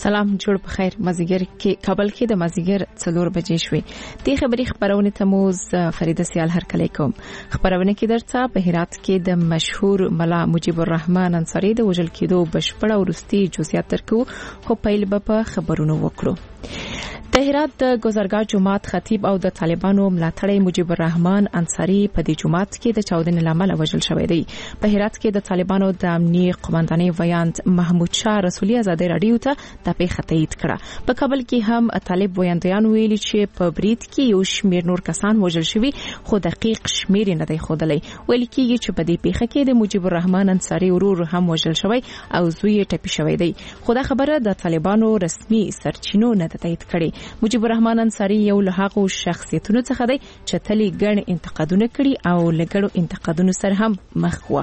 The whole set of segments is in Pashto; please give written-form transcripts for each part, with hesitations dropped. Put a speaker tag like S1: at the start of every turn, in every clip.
S1: سلام جوړ په خیر مازیګر کې کابل کې د مازیګر 4 بجې شوې د خبرونه تموز فریده سیال هر کله کوم خبرونه کې درته په هرات کې د مشهور ملا مجيب الرحمن انصاری د وجل کېدو بشپړه ورستي جزئیات درکو خو پیل به خبرونه وکړو د هرات د گذرګاه جماعت خطیب او د طالبانو ملاتړی مجيب الرحمن انصاری په دې جماعت کې د چاودنې لامل وژل شوی دی په هرات کې د طالبانو د امنیي قوماندانۍ ویاند محمود شاه رسولي ازادي رادیو ته د پیښه تایید کړه په کابل کې هم طالب ویاندیان ویلي چې په برید کې یو شمېر نور کسان وژل شوي خو دقیق شمېر نه دی ښودلی ویل کېږي چې په دې پیښه کې د مجيب الرحمن انصاری ورور هم وژل شوی او زوی یې ټپي شوی دی خو دا خبره د طالبانو رسمي سرچینو نه تایید کړي مجيب الرحمن انصاری یو له هغو شخصیتونو څخه دی چې تلي ګڼ انتقادونه کړي او لګړو انتقادونو سره هم مخ و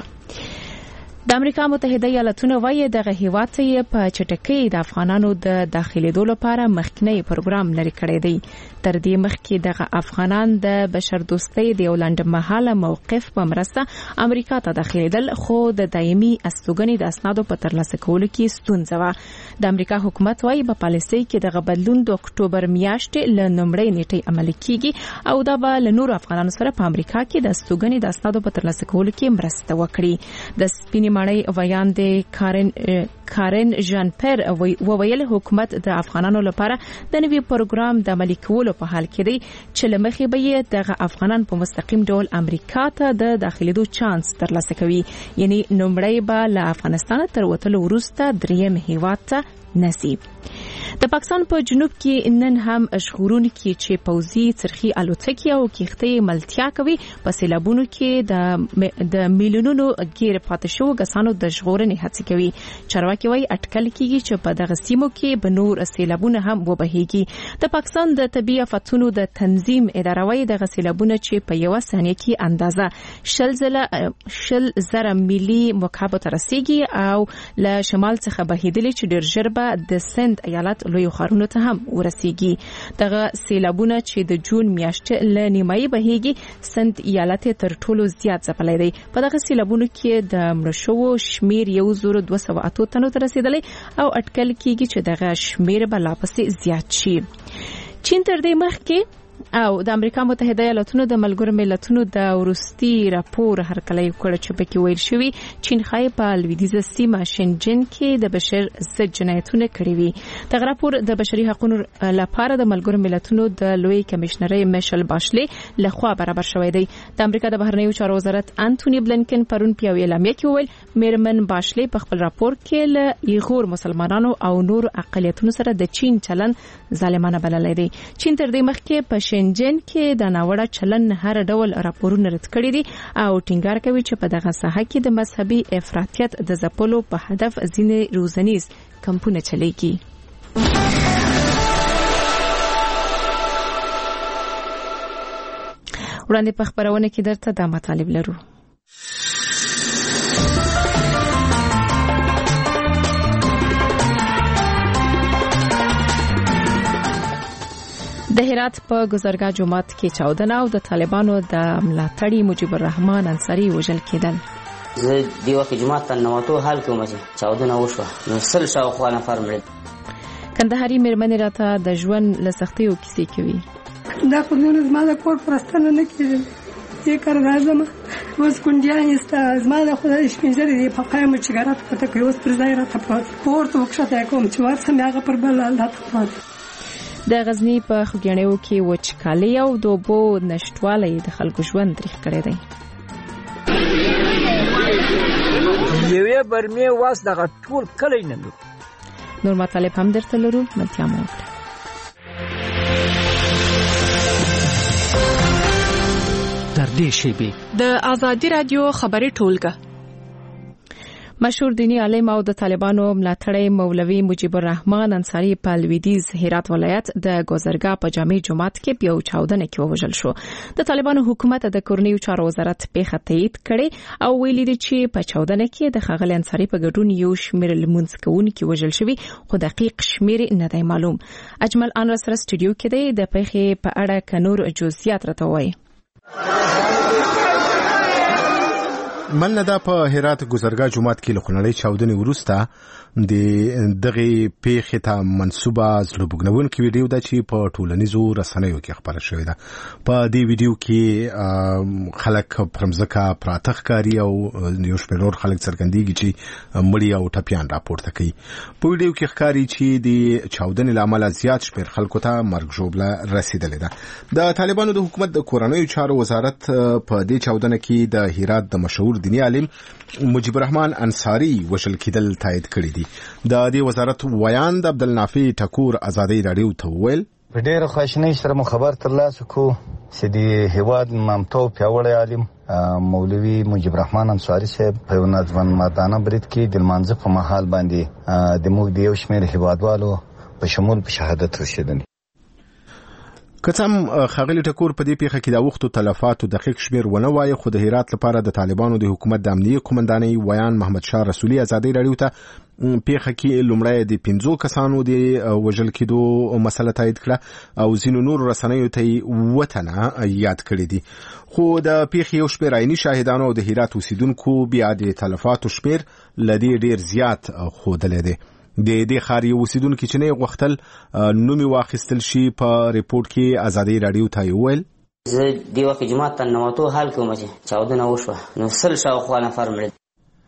S1: د امریکا متحده ایالاتونو وایي دغه هیواد ته په چټکۍ د افغانانو د داخليدو لپاره مخکنی پروګرام لري کړی دی تر دې مخکې دغه افغانان د بشردوستۍ د ولندمحاله موقف په مرسته امریکا ته داخليدل خو د دایمي استوګنې د اسنادو په ترلاسه کولو کې ستونزه و د امریکا حکومت وایي په پالیسۍ کې دغه بدلون د اکتوبر میاشتې له نومړۍ نیټې عملي کیږي او دا به له نورو افغانانو سره په امریکا کې د استوګنې د اسنادو په ترلاسه کولو کې مرسته وکړي د سپینې ماڼۍ ویاند کارن ژان پیر وویل حکومت د افغانانو لپاره د نوي پروګرام د عملي کولو په حال کې دی چې لمخې به دغه افغانان په مستقیم ډول امریکا ته د داخليدو چانس ترلاسه کوي یعنی نومړی به له افغانستان تر وتلو وروسته دریم هیواد ته نصیب د پاکستان په جنوب کې نن هم اشغورون کې چې پوزي څرخي الوتکې او کښتۍ ملتیا کوي په سیلابونو کې د میلیونونو غیر پاتې شو غسانو د ژغورنې هڅې کوي چارواکي وايي اټکل کیږي چې په دغه سیمو کې به نور سیلابونه هم وبهيږي د پاکستان د طبي آفتونو د تنظیم اداره وايي دغه سیلابونه چې په یو ثانیه کې اندازه 10,000 ملي مکعب ته رسیدي او له شمال څخه بهیدلي چې ډېر ژر به د سند ایالت لوی خارونو ته هم ورسیږي دغه سیلابونه چې د جون میاشتې له نیمایي بهيږي سند ایالت تر ټولو زیات ځپلای دی په دغه سیلابونو کې د مړ شوو شمیر 1208 تنو ته رسیدلی او اټکل کیږي چې دغه شمیر به لا پسې زیات شي چین تر دې مخکې او د امریکا متحده ایالاتونو د ملګرو ملتونو د ورستي راپور هرکلی کړ چې پکې ویل شوی چین خای په لویدیزه سیمه شنجن کې د بشر ضد جنایتونه کړی وي د راپور د بشري حقوقو لپاره د ملګرو ملتونو د لوی کمشنري میشل باشلي لخوا برابر شوی دی د امریکا د بهرنیو چارو وزارت انټونی بلنکن پرون په اعلامیه کې ویل میرمن باشلي په خپل راپور کې له ایغور مسلمانانو او نور اقلیتونو سره د چین چلن ظالمانه بللی دی چین تر دې مخکې په شنجن کې د ناوړه چلن هر ډول راپورونه رد کړي دي او ټینګار کوي چې په دغه ساحه کې د مذهبي افراطیت د ځپلو په هدف ځینې روزنیز کمپونه چلیږي وړاندې په خبرونه کې درته دا مطالب لرو د هرات په گذرګاه جماعت کې چاودنه او د طالبانو د ملاتړي مجيب الرحمن انصاری وژل کېدل
S2: زه دی وخت جماعت ته نواتو حال کې ومه چاودنه وشوه نو سل شاوخوا نفر مړه
S1: کندهاري مېرمنې راته د ژوند له سختیو کیسې کوي
S3: دا په نن زما د کور پرستانه نه کېږي یې کار راځم اوس کونډیان یسته زما د خدای شپېنځلې دی په قایم چګارات پته کوي اوس پر ځای راته پورته وکښته کوم چې ورسم هغه پر بل الله تعالی
S1: د غزنی په خوګیاڼیو کې وچکالي او د اوبو نشټوالی د خلکو ژوند تریخ کړی دی
S4: یوې برمې واس دغه ټول کلی نه
S1: نور مطالب هم درته لرو ملتیا مو وکړه
S5: تر دې شیبې
S6: د آزادي رادیو خبري ټولګه
S1: مشهور دینی عالم او د طالبانو ملاتړی مولوي مجيب الرحمن انصاری په لویدیز هرات ولایت د گذرګاه په جامع جماعت کې په چاودنه کې وژل شو د طالبانو حکومت د کورنیو چارو وزارت پیښه تایید کړي او ویلي دي چې په چاودنه کې د خغل انصاری په ګډون یو شمېر لمونځ کوونکي وژل شوي خو دقیق شمېر نه دی معلوم اجمل ان سره سټوډیو کې دی د پیښې په اړه کنور جزئیات راته وایي
S7: مننه دا په هرات ګذرګاه جومات کې لخنړی چاودنې وروسته د دغه پیښې ته منسوبه زړهبوږنونکې ویډیو ده چې په ټولنیزو رسنیو کې خپره شوې ده. په دې ویډیو کې خلک پر مځکه پراته ښکاري او یو شمېر نور خلک څرګندېږي چې مړي او ټپیان راپورته کوي. په ویډیو کې ښکاري چې د چاودنې له امله زیات شمېر خلکو ته مرګ ژوبله رسېدلې ده. د طالبانو د حکومت د کورنیو چارو وزارت په دې چاودنه کې د هرات د مشهور دیني عالم مجيب الرحمن انصاری وشل کېدل تایید کړی دي. د دې وزارت ویان د عبدالنافع ټکور ازادي رادیو ته وویل
S8: په ډېر خواشینۍ سره مو خبر ترلاسه کو چې د هیواد مامتو پیاوړی عالم مولوي مجيب الرحمن انصاری صاحب په یو نظمنامه برید کې د لمانځه په مهال باندې د موږ د یو شمېر هیوادوالو په شمول په شهادت رسېدلی.
S7: کڅم خاغلی ټکور په دې پیښه کې د وختو تلفاتو دقیق شمیر ونه وایي، خو د هرات لپاره د طالبانو د حکومت د امنیه قومندانۍ ویان محمد شاه رسولي ازادي رادیو ته پیښه کې لومړی د 15 کسانو د وژل کېدو مسله تایید کړه او ځینو نور رسنیو ته وطنه یاد کړی دي. خو د پیښې یو شمېر عیني شاهدانو د هرات اوسیدونکو بیا د تلفاتو شمیر لدی ډیر زیات ښودلی دی. د دې ښار یو اوسیدونکي چې نه غوښتل نوم یې واخیستل شي په ریپورټ کې ازادي رادیو ته وویل
S2: زه دې وخت جومات ته ننوتو حال کې وم چې چاودنه وشوه نو 100 شاوخوا نفر مړه.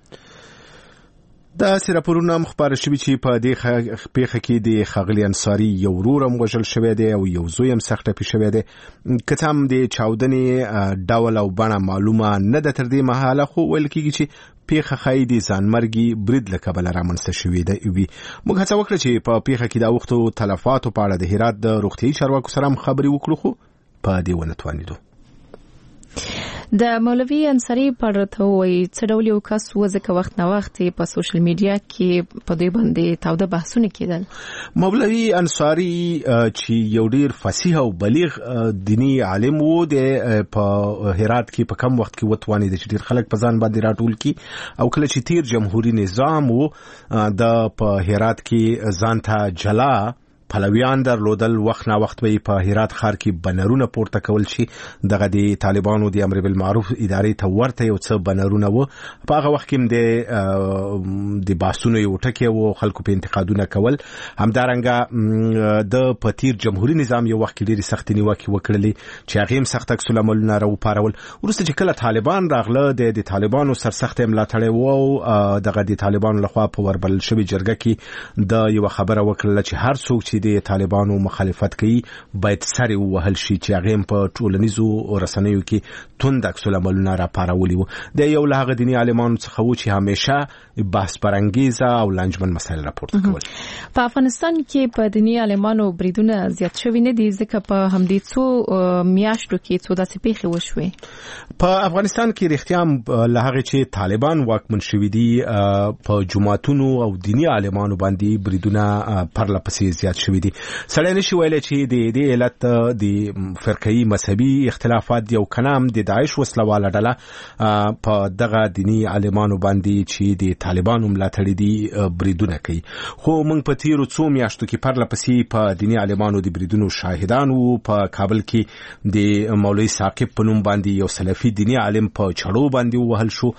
S7: داسې راپورونه هم خپاره شوي چې په دې پیښه کې د ښاغلي انصاري یو ورور هم وژل شوی دی او یو زوی هم سخت ټپي شوی دی. که څه هم د چاودنې ډول او بڼه معلومه نه ده تر دې مهاله، خو ویل کېږي چې پیښه ښایي د ځانمرګي برید له کبله رامنځته شوې ده. موږ هڅه وکړه چې په پیښه کې د وختو تلفاتو په اړه د هرات د روغتیايي چارواکو سره هم خبرې وکړو، خو په دې ونه توانېدو.
S1: د مولوي انصاری په اړه ته وایي څه ډول یو کس وځکه وخت نه وخت په سوشل میډیا کې په دې باندې تاوده بحثونه کېدل.
S7: مولوي انصاری چې یو ډیر فصیح او بلیغ دینی عالم وو، د په هرات کې په کم وخت کې وتوانید چې ډیر خلک په ځان باندې راټول کی او کله چې تیر جمهوریت نظام وو د په هرات کې ځان ته جلا پلویان درلودل. وخت نه وخت به په هرات ښار کې بنرونه پورته کول شي. دغه د طالبانو د امر بالمعروف ادارې ته ورته یو څه بنرونه وو. په هغه وخت کې د باسونو یو ټکی وو، خلکو په انتقادونه کول. همدارنګه د پتیر جمهوریت نظام یو وخت کې ډېری سختې نیوکې وکړلې چې هغه هم سخت عکس العملونه راوپارول. وروسته چې کله طالبان راغله د طالبانو سرسخت ملاتړ وو، دغه د طالبانو لخوا په وربل شوی جرګه کې د یو خبره وکړه چې هر څوک د طالبانو مخالفت کوي باید سر ووهل شي، چې هغه په ټولنیزو رسنیو کې توند عکس العملونه راپارولي وو. د یو له هغه دیني عالمانو څخه و چې همیشه بحث پرانګیزه او لنجمن مسایل راپورته کول.
S1: په افغانستان کې په دیني عالمانو بریدونه زیات شوي نه دي، ځکه په همدې څو میاشتو کې څو داسې پیښې وشوې. په
S7: افغانستان کې رښتیا له هغه چې طالبان واکمن شوي دي په جماعتونو او دیني عالمانو باندې بریدونه پرله پسې زیات شوي دي. سړی نشي ویلی چې د دې علت د فرقه‌ای مذهبي اختلافات یو کنام د داعش وسلواله ډله په دغه دینی عالمانو باندې چې د طالبانو ملاتړي دي بریدونه کوي. خو موږ په تیرو څو میاشتو کې پرله پسې په دینی عالمانو د بریدونو شاهدان وو. په کابل کې د مولوي ثاقب په نوم باندې یو سلفي دینی عالم په چړو باندې ووهل شو،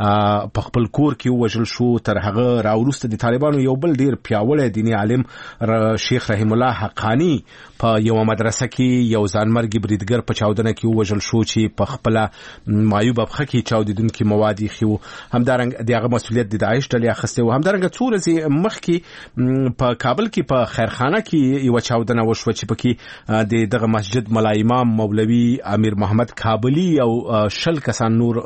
S7: په خپل کور کې ووژل شو. تر هغه راوروسته د طالبانو یو بل ډیر پیاوړی دینی عالم شیخ رحیم الله حقانی په یو مدرسه کې یو ځانمرګي بریدګر په چاودنه کې وژل شو چې په خپل معیوب افخه کې چاودیدونکو مواد خو همدارنګ دغه مسولیت د داعش ډلې اخیسته و. همدارنګ څو ورځې مخکې په کابل کې په خیرخانه کې یو چاودنه وشو چې پکې دغه مسجد ملا امام مولوي امیر محمد کابلی او 10 کسان نور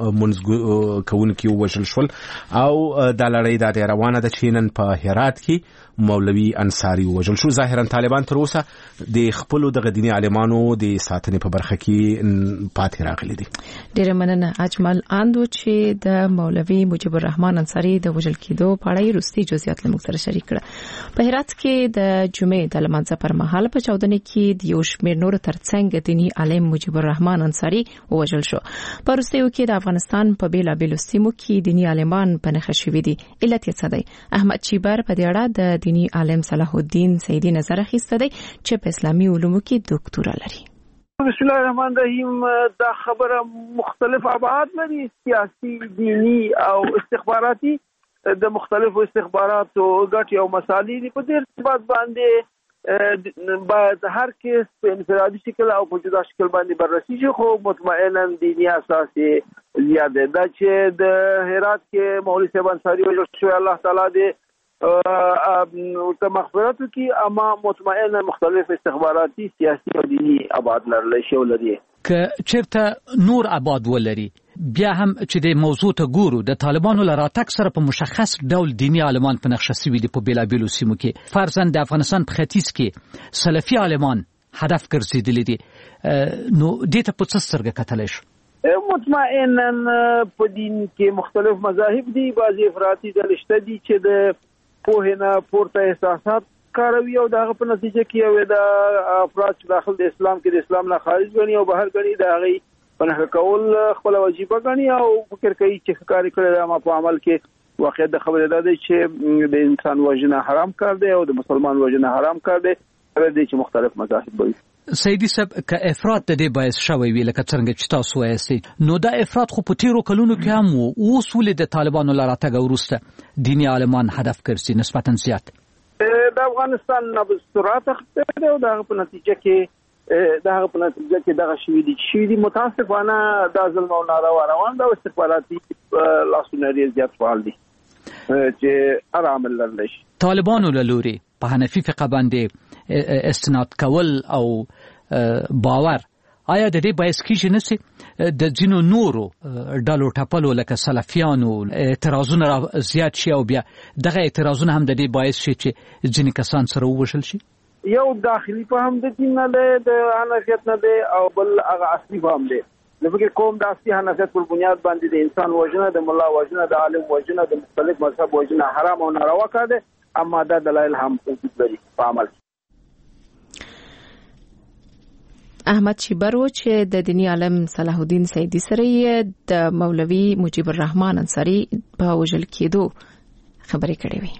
S7: منځ کوونکي وژل شول. او د لړۍ د روانه د چینن په هرات کې مولوي انصاری وژل شو. ظاهرا طالبان تر اوسه د خپل دغه دیني عالمانو د ساتنې په برخه کې پاتې راغلي دي.
S1: ډېر مننه اجمل اندو چې د مولوي مجيب الرحمن انصاری د وژل کېدو په اړه وروستي جزئیات له موږ سره شریک کړه. په هرات کې د جمعې د لمانځه پر مهال په چاودنه کې د یو شمېر نور ترڅنګ دیني عالم مجيب الرحمن انصاری وژل شو. په وروستیو کې د افغانستان په بیلابیلو سیمو کې دیني عالمان په نښه شوي دي. علت یې څه دی؟ احمد چیبر په دې اړه د دینی عالم صلاح الدین سیدی نظر اخیسته دی چې په اسلامي علومو کې دکتورا لري.
S9: بسم الله الرحمن الرحیم. دا خبره مختلف ابعاد لري، سیاسي، دینی او استخباراتي. د مختلفو استخباراتو ګټې او مصالحې دي. په دې ارتباط باندې باید هر کس په انفرادي شکل او په جدا شکل باندې بررسي شي، خو مطمئنا دینی اساس یې زیات دی. دا چې د هرات کې مولوي صاحب انصاري وجل شوی، الله تعالی دې ته مغفرت وکړي، اما مطمئنا مختلف استخباراتي، سیاسي او دینی ابعاد لري.
S5: که چیرته نور ابعاد ولري، بیا هم چې د موضوع ته ګورو، د طالبانو له راتګ سره په مشخص ډول دینی عالمان په نقشه سوي دي په بیلابیلو سیمو کې. فرضاً د افغانستان په ختیځ کې سلفي عالمان هدف ګرځېدلي دي، نو دې ته په څه سترګه کتلی شو؟
S9: مطمئنا په دین کې مختلف مذاهب دي، بعضې افراطي ډلې شته دي چې د پوهې نه پورته احساسات کاروي او دغه په نتیجه کې یو د افراد چې داخل د اسلام کې د اسلام نه خارج ګڼي او بهر ګڼي، د هغې په نښه کول خپله وظیفه ګڼي او فکر کوي چې ښه کار یې کړی دی. اما په عمل کې واقعیت د خبرې دا دی چې د انسان وژنه حرام کار دی او د مسلمان وژنه حرام کار دی، دی چې مختلف مذاهب وي.
S5: سیدي صاحب، که افراط د دې باعث شوی وي لکه څرنګه چې تاسو وایاستئ، نو دا افراط خو په تیرو کلونو کې هم و، اوس ولې د طالبانو له راتګه وروسته دیني عالمان هدف ګرځي نسبتا زیات؟
S9: د افغانستان نبض سرعت اخیستی دی او د هغه په نتیجه کې دغه شوي دي. متاسفانه دا ظلم او ناروا روان ده او استخباراتي لاسونه ډېر زیات فعال دي چې هر عامل لرلی شي.
S5: طالبانو له لوري په حنفي فقه باندې استناد کول او باور، آیا د دې باعث کیږي نه چې د ځینو نورو ډلو ټپلو لکه سلفیانو اعتراضونه زیات شي او بیا دغه اعتراضونه هم د دې باعث شي چې ځینې کسان سره ووژل شي؟
S9: یو داخلي فهم د دین نه دی، د حنفیت نه دی، او بل هغه اصلي فهم دی. زه فکر کوم د اصلي حنفیت پر بنیاد باندې د انسان وژنه، د ملا وژنه، د عالم وژنه، د مختلف مذهب وژنه حرام او ناروا کار دی، اما دا دلایل هم وجود لري په عمل.
S1: احمد شیبر و چې د دینی عالم صلاح الدین سیدی سره د مولوی مجیب الرحمن انصاری په وژل کېدو خبرې کړې وي.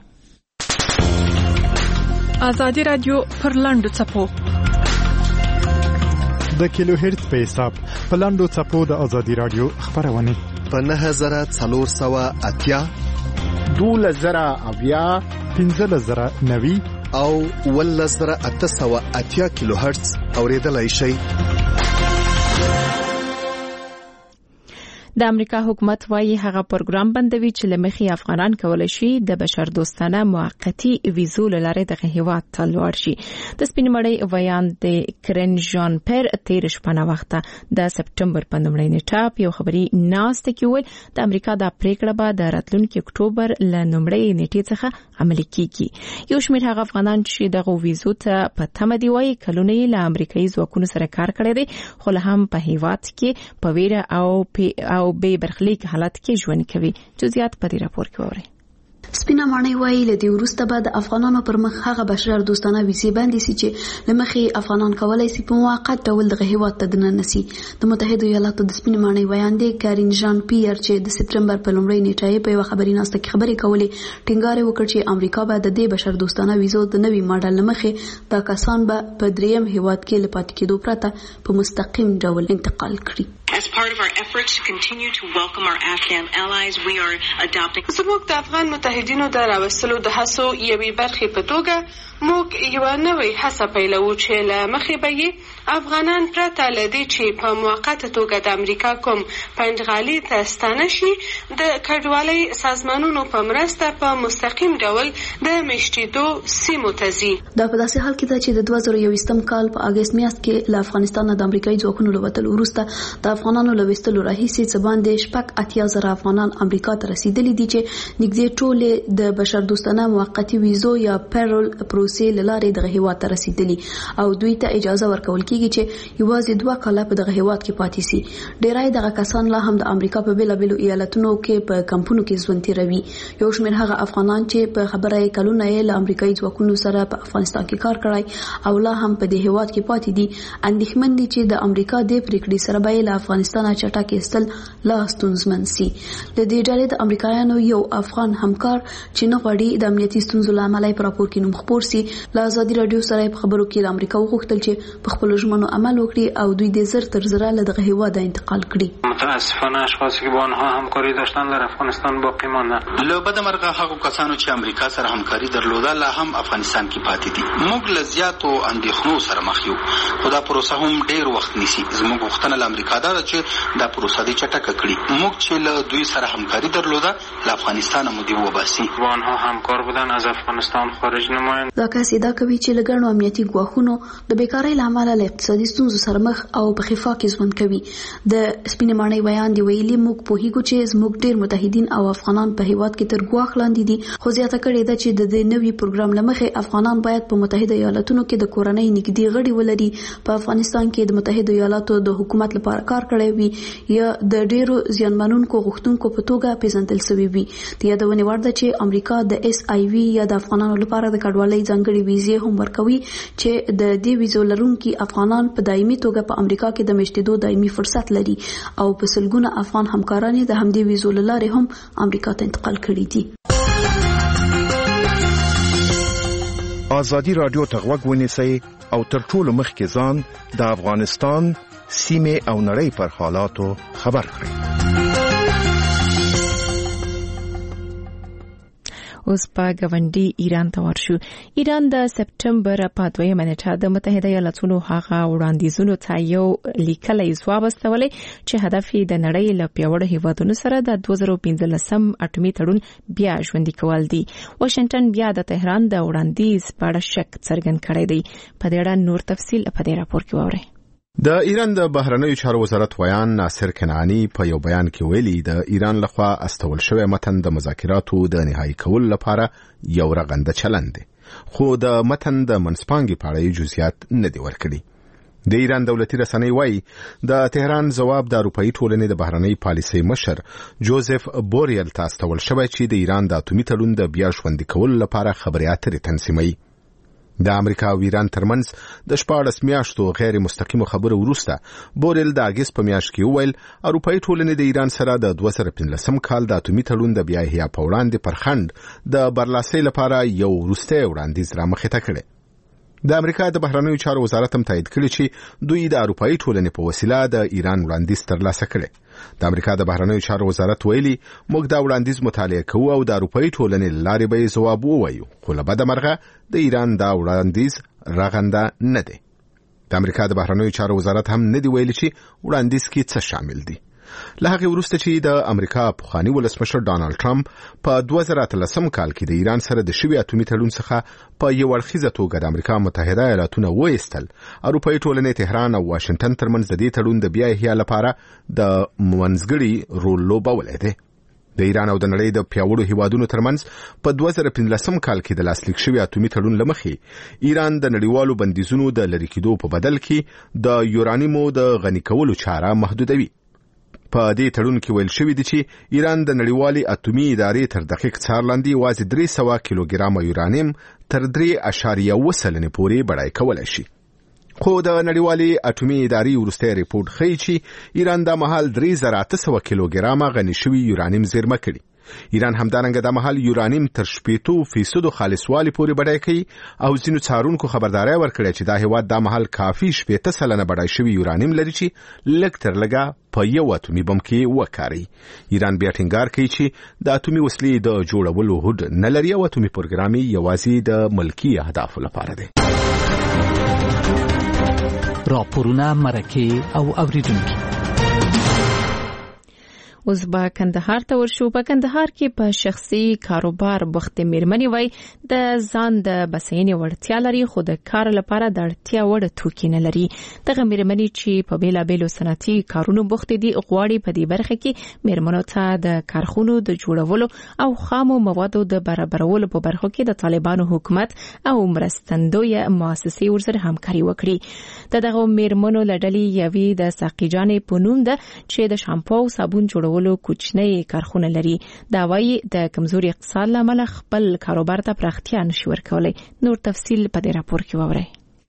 S6: آزادی رادیو پر لاندو څپو
S10: د کیلو هرتز په حساب په لاندو څپو د آزادی رادیو خبرونه
S11: په 9480
S10: 12090 15090
S11: او 11880 کیلو هرتز اوریدلای شي.
S1: د امریکا حکومت وايي هغه پروګرام بندوي چې لمخي افغانان کولای شي د بشر دوستانه موقتی ویزو لاره دغه هیواد ته لاړ شي. د سپینمړی ویان د کرن جان پر تیر شپه وخت د سپټمبر په لومړۍ نیټه یو خبري ناست کې ول د امریکا د پریکړه به د راتلونکي اکتوبر ل لومړۍ نیټې څخه عملي کیږي. یو شمېر هغه افغانان چې دغه ویزو ته په تمه دی وايي کلونه له امریکایي ځواکونو سره کار کړی دی، خو له هم په هیواد کې په ویره او به برخلیک حالت کې ژوند کوي. جزئیات په دې راپور کې ووري.
S12: سپینا مانی وایي له دې وروسته به د افغانانو پر مخ هغه بشر دوستانه ویزې باندې سي چې لمخي افغانان کولای شي په موقت ډول دغه هیواد ته دننسي. د متحده ایالاتو د سپینا مانی ویان دی کارین جان پیر چې د سپټمبر په لومړۍ نیټه په خبري ناسته کې خبرې کولې، ټینګار وکړ چې امریکا به د دې بشر دوستانه ویزو د نوي ماډل لمخي دا کسان به په دریم هیواد کې لپاره کېدو پرته په مستقیم ډول انتقال کړي.
S13: As part of our efforts to continue to welcome our Afghan allies, we are adopting
S6: زموږ د افغان متحدینو د راوستلو د هڅو یوې برخې په توګه موږ یو نوې هڅه پیلوو چې له مخې به یې افغانان پرته له دې چې په موقته توګه د امریکا کوم پنډغالي ته ستانه شي د کډوالۍ سازمانونو په مرسته په مستقیم ډول د میشتېدو سیمو ته ځي.
S12: دا په داسې حال کې ده چې د 2021 کال په اگست میاشت کې له افغانستان د امریکایي ځواکونو له وتلو وروسته د افغانانو له وستلو راهیسې څه باندې شپږ اتیا زره افغانان امریکا ته رسیدلي دي چې نږدې ټول د بشر دوستانه موقتی ویزو یا پیرول پروسې لاره دغه هیواد ته رسیدلي او دوی ته اجازه ورکول کیږي چې یوازې 2 کاله په دغه هیواد کې پاتې شي. ډیرای دغه کسان لا هم د امریکا په بیلابیلو ایالتونو کې په کمپونو کې ژوند تیروي. یو شمېر هغه افغانان چې په خبره کلونه یې له امریکایي ځواکونو سره په افغانستان کې کار کړی او لا هم په دې هیواد کې پاتې دي، اندېښمن دي چې د امریکا د پریکړې سره به له افغانستان چټک استل لا ستونزمن سي. د دې ډلې د امریکایانو یو افغان همکار چې نه غواړي د امنیتي ستونزو لامل پر راپور کې نوم خپور سي. له ازادي رادیو سره په خبرو کې د امریکا وغوښتل چې په خپل ژمنو عمل وکړي او دوی د زر تر زره له دغه هیواد انتقال کړي.
S14: متاسفانه اشخاصی که با آنها همکاری داشتن در افغانستان باقی ماندن. له بده مرغه هغه کسانو چې امریکا سره همکاری درلوده لا هم افغانستان کې پاتې دي. موږ له زیاتو اندېښنو سره مخ یو، خو دا پروسه هم ډېر وخت نیسي. زموږ غوښتنه له امریکا دا ده چې دا پروسه دې چټکه کړي. موږ چې له دوی سره همکاری درلوده له افغانستان مو دې وباسي. آنها همکار بودن از افغانستان خارج نمایند.
S12: دا کس ادعا کوي چې له ګڼو امنیتي ګواښونو د بیکارۍ له امله له اقتصادي ستونزو سره مخ او په خفا کې ژوند کوي. د سپینې ماڼۍ بیان دی ویلي موږ پوهیږو چې زموږ ډېر متحدین او افغانان په هیواد کې تر ګواښ لاندې دي، خو زیاته کړې ده چې د دې نوي پروګرام له مخې افغانان باید په متحده ایالاتونو کې د کورنۍ نږدې غړي ولري. په افغانستان کې د متحده ایالاتو د حکومت لپاره کار کړی وي یا د ډېرو زیانمنونکو غوښتونکو په توګه پیژندل شوی وي. د یادونې وړ ده چې امریکا د اس آی وی یا د افغانانو لپاره د کډوالۍ ځانګړي ویزې هم ورکوي چې د دې ویزو لرونکي افغانان په دایمي توګه په امریکا کې د میشتېدو دایمي فرصت لري او په سلګونه افغان همکاران د همدې ویزو له لارې هم امریکا ته انتقال کړي دي.
S11: ازادي رادیو ته غوږ ونیسئ او تر ټولو مخکې ځان د افغانستان سیمه او نړۍ پر حالاتو خبر کړئ.
S1: اوس په غونډي ایران ته ورشو. ایران د سپټمبر په 2 نیټه د متحده ایالاتونو هغه وړاندیزونو ته یو لیکلی ځواب واستولی چې هدف یې د نړۍ له پیاوړو هیوادونو سره د 2015 اټومي تړون بیا ژوندي کول دي. واشنگټن بیا د تهران د وړاندیز په اړه شک څرګند کړی دی. په دې اړه نور تفصیل په دې راپور کې واورئ.
S7: د ایران د بهرنیو چارو وزارت ویان ناصر کنعانی په یو بیان کې ویلي د ایران لخوا استول شوی متن د مذاکراتو د نهایی کولو لپاره یو رغنده چلند دی، خو د متن د منځپانګې په اړه جزئیات نه دي ورکړي. د ایران دولتي رسنۍ وایي د تهران ځواب د اروپאי ټولنې د بهرنۍ پالیسۍ مشر جوزف بوریل ته استول شوی چې د ایران د اټومي تړون د بیا ژوندي کولو لپاره خبرې اترې تنظیموي. د امریکا او ایران ترمنځ د 14 میاشتو غیر مستقیمو خبرو وروسته بوریل د اگست په میاشت کې وویل اروپאי ټولنې د ایران سره د 2015 کال د اټومي تړون د بیا احیا په وړاندې پر خند د برلاسۍ لپاره یو وروستی وړاندیز رامخې ته کړی. د امریکا د بهرنیو چارو وزارت هم تایید کړی چې دوی د اروپאי ټولنې په وسیله د ایران وړاندیز ترلاسه کړی. د امریکا د بهرنیو چارو وزارت ویلي موږ دا وړاندیز مطالعه کوو او د اروپאי ټولنې لارې به ځواب ووایو، خو له بده مرغه د ایران دا وړاندیز رغنده نه دی. د امریکا د بهرنیو چارو وزارت هم نه دی ویلي چې وړاندیز کې څه شامل دي. له هغه وروسته چې د امریکا پخوانی ولسمشر ډانلډ ټرمپ په 2013 کال کې د ایران سره د شوی اټومي تړون څخه په یو اړخیزه توګه د امریکا متحده ایالاتونو وایستل، اروپאי ټولنې تهران او واشنگټن ترمنځ د دې تړون د بیا احیا لپاره د منځګړي رول لوبولی دی. د ایران او د نړۍ د پیاوړو هیوادونو ترمنځ په 2015 کال کې د لاسلیک شوی اټومي تړون لمخې ایران د نړیوالو بندیزونو د لرې کېدو په بدل کې د یورانیمو د غني کولو چاره محدودوي. په دې تړون کې ویل شوی دی چې ایران د نړیوالې اټومي ادارې تر دقیق څار لاندې یوازې 300 کیلوګرام یورانیم تر 3.1 پورې بډای کولای شي. خو د نړیوالې اټومي ادارې وروستی ریپورت ښیي چې ایران د مهال 3800 کیلوګرام غني شوی یورانیم زیرمه کړي. ایران همدارنګه د مهال یورانیم تر 80% خالصوالي پورې بډای کوي او ځینو څارونکو خبرداري ورکړه چې دا هیواد د مهال کافي 80% بډای شوی یورانیم لري چې لږ تر لږه په یو اټومي بم کې وکاري. ایران بیا ټینګار کوي چې د اټومي وسلې د جوړولو هوډ نه لري او اټومي پروګرام یوازې د ملکی اهدافو لپاره دی.
S5: راپورونه مرکه او اوریدونکو.
S1: اوس به کندهار ته ورشو. په کندهار کې په شخصي کاروبار بوخت میرمنې وای د ځان د بسینې وړتیا لري خو د کار لپاره د اړتیا وړ توکي نه لري. دغه میرمنې چې په بیلابیلو صنعتي کارونو بوخت دي غواړي په دې برخه کې میرمنو ته د کارخونو د جوړولو او خامو موادو د برابرولو په برخه کې د طالبانو حکومت او مرستندوی مؤسسې ورسره همکاري وکړي. دغه میرمنو لړلې یوي د ساقيجانې په نوم ده چې د شامپو او صابون جوړولو کوچنی کارخونه لري. دا وایي د کمزوري اقتصاد لامل خپل کاروبار ته پراختیا نشي ورکولای. نور تفصیل په دې راپور کې واورئ.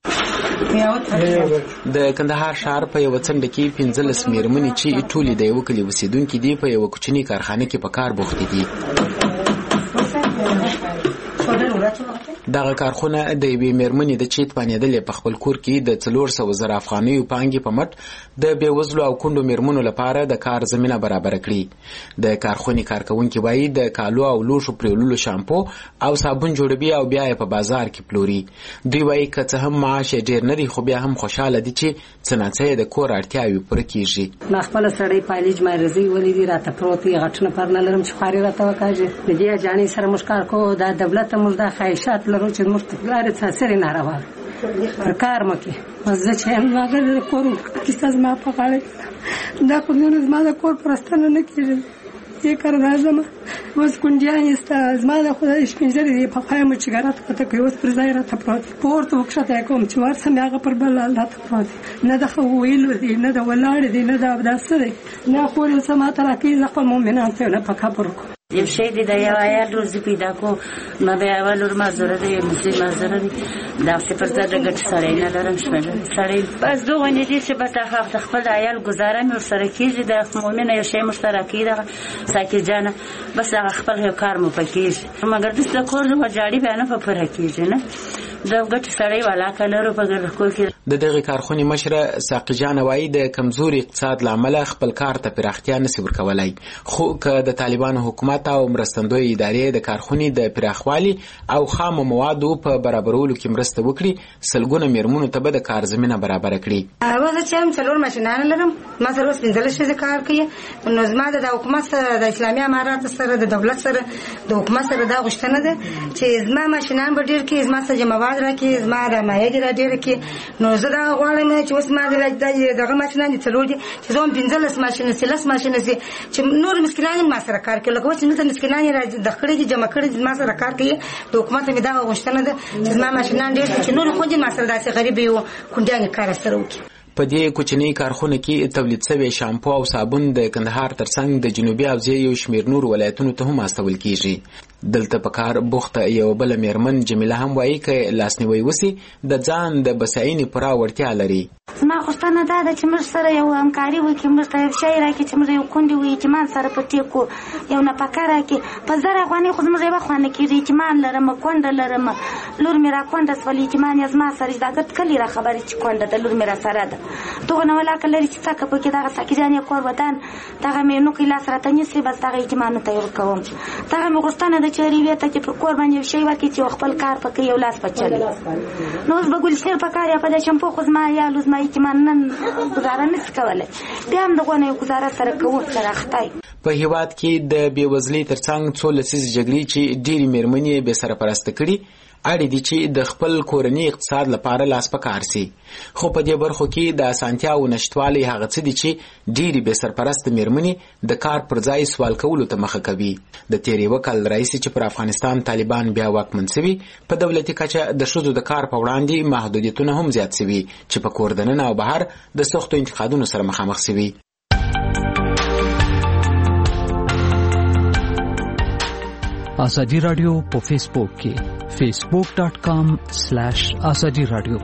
S15: د کندهار ښار په یو څنډه کې 15 میرمنې چې ټولې د یو کلی اوسیدونکو دي په یو کوچنی کارخانه کې په کار بوخت دي. دغه کارخونه د یوې میرمنې د چیت باندې په خپل کور کې د 400,000 افغانیو پانګې په مټ د بیوزلو او کونډو میرمنو لپاره د کار زمينه برابر کړي. د کارخونې کارکونکي وایي د کالو او لوښو پرېوللو شامپو او صابون جوړوي او بیا یې په بازار کې پلوري. دوی وایي که څه هم معاش ډیر نه دی خو بیا هم خوشاله دي چې څنګه د کور اړتیاوې پوره کیږي.
S16: ما خپل سړی پایلیج مایرزي ولې راته پروت یې غټنه پر نه لرم چې خاري راته وکاږي. د دې ځانې سره مشکار کو دا دولت موږ د خواهشات لرو چې موږ لاره تاثیر نه راوړي پر کار مکه مزه چې ماګر د کور کیسه ما په غاړه دا په نور زما د کور پرستانه نه کیږي یې کار راځم وس کونډیان است زما د خدای شپنځري دی په خایم چې ګرات پته کوي اوس پر ځای راته پروت پورته وکښته کوم چې ورسم هغه پر بل الله ته پروت نه د خو ویلو دی نه د ولاړ دی نه د ابداسه دی نه خو سما تر کې خپل مؤمنان ته نه پکا پرکو
S17: یو شی دی د یو عیال روزي پیدا کو ما به اول ور مزره دی مسلمان مزره دی دا څه پر ځای د ګټ سره نه لرم شمه سړی بس دوه نه دي چې بس هغه خپل عیال گزاره مې سره کیږي د مؤمن یو شی مشترکي ده ساکي جانه بس هغه خپل کار مو پکېږي مګر د څه کور نو جاړي بیان په پر کېږي نه دا ګټ سړی والا کلرو په ګر کور کې
S15: د دغه کارخونې مشره ساقي جان وایي د کمزوري اقتصاد لامل خپل کار ته پراختیا نشي ورکولای خو که د طالبانو حکومت او مرستندوی ادارې د کارخونې د پراخوالي او خام موادو په برابرولو کې مرسته وکړي سلګونه میرمنو ته به د کار زمينه برابر کړي.
S18: اوازه چې هم څلور ماشينان لرم ما سره اوس 15 شې کار کوي نو زما د حکومت سره د اسلامي امارات سره د دولت سره د حکومت سره دا غوښتنه ده چې زما ماشينان به ډیر کې زما سره جمعواد راکړي زما د مایګ را ډیر کې نو زه دا غواړم چې اوس ما دغه ماشينان دي څلور دي چې زوم 15 ماشين سلس ماشين سي چې نور مسکینان ما سره کار کوي لکه چې نو مسکینان را د خړې جمع کړي ما سره کار کوي د حکومت می دا غوښتنه ده چې ما ماشينان دي چې نور خو دې ما سره داسې غریب یو کونډیان کار سره وکړي.
S15: په دې کوچنی کارخونه کې تولید شوی شامپو او صابون د کندهار ترڅنګ د جنوبي او یو شمیر نور ولایتونو ته هم استول کیږي. دلته په کار بوخته یو بل میرمن جمیله هم وایي چې لاسنیوي وسی د ځان د بساینې پوره وړتیا لري.
S19: زما خوښتنه دا ده چې موږ سره یو همکاري وکړي موږ ته یو شی راکړي چې موږ یو کونډې وي اعتماد سره په ټیکو یو نفقه راکړي په 1000 افغانۍ خو زموږ یوه خوا نه کېږي اعتماد لرم کونډه لرم لور مې را کونډه سول اعتماد یې زما سره دا ګټ کلي را خبرې چې کونډه ده لور مې را سره ده دغه نه ولاکه لري چې څکه پکې دغه ساکي جانې کور ودان دغه مې نوکې لاس راته نیسي بس دغه اعتماد نه ته ورکوم دغه مې غوښتنه ده چې ریوې ته چې پر کور باندې یو شی ورکړي چې خپل کار پکې یو لاس پچلي نو اوس به ګلشیر په کار یا په د شمپو خو زما عیالو زما اعتماد نن گزاره نشي کولای بیا هم دغه نه گزاره سره کوو سره خدای
S15: په هیواد کې د بیوزلۍ ترڅنګ څو لسیزې جګړې چې ډېری میرمنې به سرپرسته کړي اړ دي چې د خپل کورنۍ اقتصاد لپاره لاس په کار سي خو په دې برخو کې د اسانتیا او نشټوالي هغه څه دي چې ډېری به سرپرسته میرمنې د کار پر ځای سوال کولو ته مخه کوي. د تیری وکال رئیس چې پر افغانستان طالبان بیا واکمن شوي په دولتي کچه د شذو د کار په وړاندې محدودیتونه هم زیات شوي چې په کور دننه او بهر د سختو انتقادونو سره مخامخ شوي.
S5: آزادی رادیو په فیسبوک کې facebook.com/azadi radio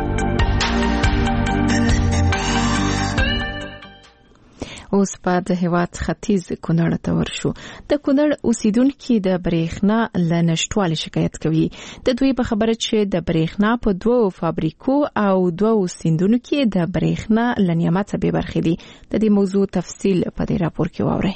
S1: اوس په د هیواد ختیځ کونړ ته ورشو. د کونړ اوسیدونکو د برېښنا لنشټوالي شکایت کوي. د دوی په خبره چې د برېښنا په 2 فابریکو او 2 سیندونو کې د برېښنا لنیامت به برخې دي. د دې موضوع تفصیل په دې راپور کې واورئ.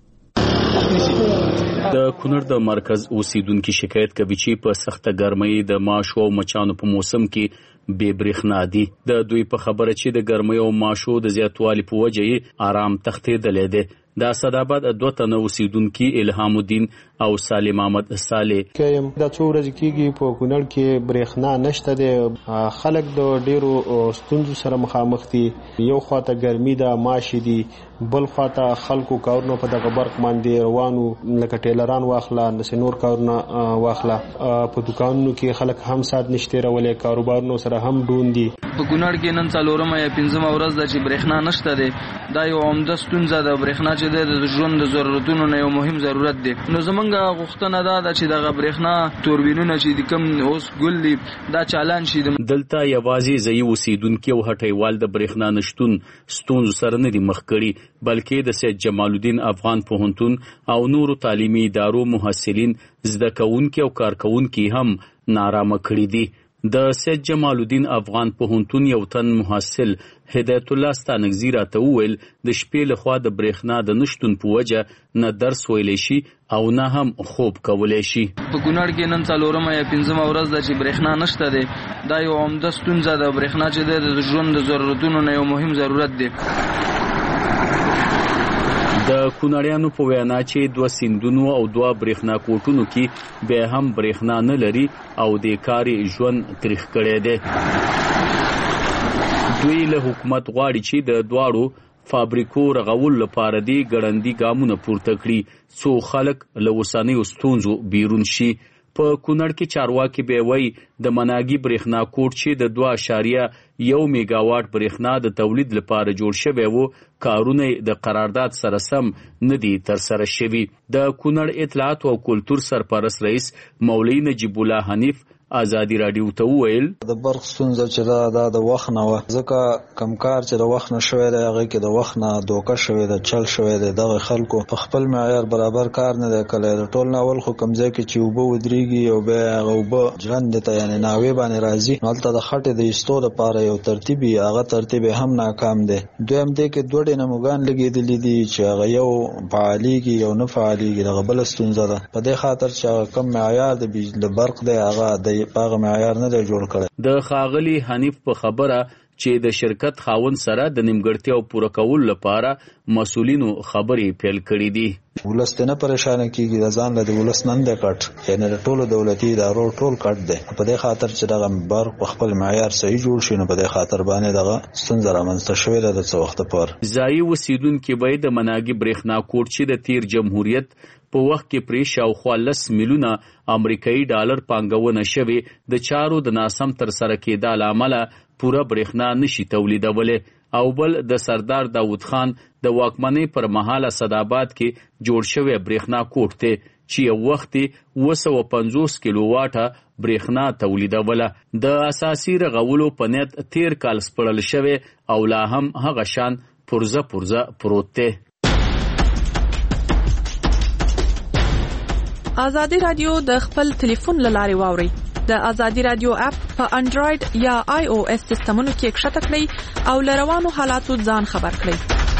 S20: د کونړ د مرکز اوسیدونکو شکایت کوي چې په سخته ګرمۍ د ماشو او مچانو په موسم کې بې برېښنا دي. د دوی په خبره چې د ګرمۍ او ماشو د زیاتوالي په وجه یې آرام تښتېدلی دی. د اسداباد 2 تنه اوسیدونکو الهام الدین او سالم احمد صالح
S21: کيم د څو ورځې کېږي په کونړ کې برېښنا نشته دی. خلک د ډېرو ستونزو سره مخامخ دي. یو خواته ګرمي ده ماشي دي بل خواته خلکو کارونه په دغه برق باندې روانو لکه ټیلران واخلا نور کارونه واخلا په دکانونو کې خلک هم سات نشته رولې کاروبارونو سره هم ډون دي.
S22: په کونړ کې نن څلورمه یا پنځمه ورځ ده چې برېښنا نشته دی. دا یو عمده ستونزه ده. برېښنا چې د ژوند د ضرورتونو نه یو مهم ضرورت دی. نو زمونږ غوښتنه ده چې دغه برېښنا توربینونه چې د کم اوس ګل دي دا چالان شي.
S20: دلته یوازې ځای اوسیدونکو او هټیوال د برېښنا نشټون ستونزو سره نه دي مخ کړي بلکې د سید جمال الدین افغان پوهنتون او نورو تعلیمي ادارو محصلین زده کوونکي او کارکونکي هم نارامه کړي دي. د سید جمال الدین افغان پوهنتون یو تن محصل هدایت الله ستانکزی راته وویل د شپې لخوا د برېښنا د نشتون په وجه نه درس ویلی شي او نه هم خوب کولی شي.
S22: په کونړ کې نن 4 یا 5 ورځ ده چې برېښنا نشته دی. دا یو عمده ستونزه ده. برېښنا چې دی د ژوند د ضرورتونو نه یو مهم ضرورت دی.
S20: د کونړیانو په وینا چې 2 سیندونو او 2 برېښنا کوټونو کې به هم برېښنا نه لري او د کاري ژوند تریخ کړی دی. دوی له حکومت غواړي چې د دواړو فابریکو رغول لپاره دی ګړندي ګامونه پورته کړي څو خلک له اوسنیو ستونزو بیرون شي. په کونړ کې چارواکي به وایي د مناګي برېښنا کوټ چې د 2.1 میگاواټ برېښنا د تولید لپاره جوړ شوی وو کارونه د قرارداد سره سم ندي ترسره شوي. د کونړ اطلاعات او کلتور سرپرست رئیس مولوی نجیب الله حنیف آزادی رادیو ته وویل
S3: د برق ستونزه چې دا د وخت نه و ځکه کمکار چې د وخت نه شوی دی هغه کې د وخت نه دوکه شوی دی چل شوی دی دغه خلکو په خپل معیار برابر کار نه دی کړی. د ټول ناول خو کمزې کې چې وبو ودرېږي او به هغه وبو ژوند ته یعنی ناوې باندې راځي نو هلته د خټې د ایستو لپاره یو ترتیبي هغه ترتیب هم ناکام دی. دویم دی کې 2 ډیناموګان لګېدلي دي چې هغه یو فعالېږي یو نه فعالېږي دغه بله ستونزه ده. په دې خاطر چې کم معیار د برق دی هغه د هغه معیار نه دی جوړ کړی.
S20: د ښاغلي حنیف په خبره چې د شرکت خاوند سره د نیمګړتیاو پوره کولو لپاره مسؤلینو خبرې پیل کړې دي.
S3: ولس ته نه پریشانه کیږي د ځان له د ولس نن د کټ یعنی د ټولو دولتي ادارو ټول کټ دی. په دې خاطر چې دغه برق په خپل معیار صحیح جوړ شي نو په دې خاطر باندې دغه ستونزه رامنځته شوې ده. د څه وخت لپاره
S20: ځایي اوسیدونکي باید د مناګي برېښنا کوټ چې د تیر جمهوریت په وخت کې پرې شاوخوا 10 میلیونه امریکایي ډالر پانګونه شوې د چارو د ناسم ترسره کېدا له امله پوره برېښنا نشي تولیدولی. او بل د سردار داود خان د واکمنۍ پر مهال اسداباد کې جوړ شوی برېښنا کوټ دی چې یو وخت 250 کیلو واټه برېښنا تولیدوله. د اساسي رغولو په نیت 13 کال سپړل شوی او لا هم هغه شان پرزه پروت دی.
S4: آزادی رادیو د خپل ټلیفون لارې واوري. د آزادی رادیو اپ په انډراید یا آی او اس سیستمونو کې ښکته کړئ او لروانو حالاتو ځان خبر کړئ.